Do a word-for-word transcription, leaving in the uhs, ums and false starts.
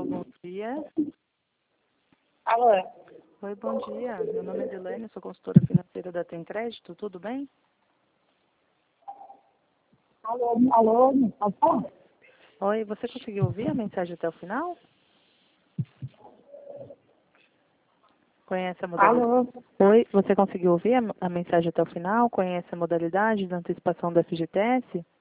Alô, bom dia. Alô? Oi, bom dia. Meu nome é Dilene, sou consultora financeira da Tem Crédito, tudo bem? Alô, alô, pode falar? Oi, você conseguiu ouvir a mensagem até o final? Conhece a modalidade? Alô? Oi, você conseguiu ouvir a, a mensagem até o final? Conhece a modalidade da antecipação do F G T S?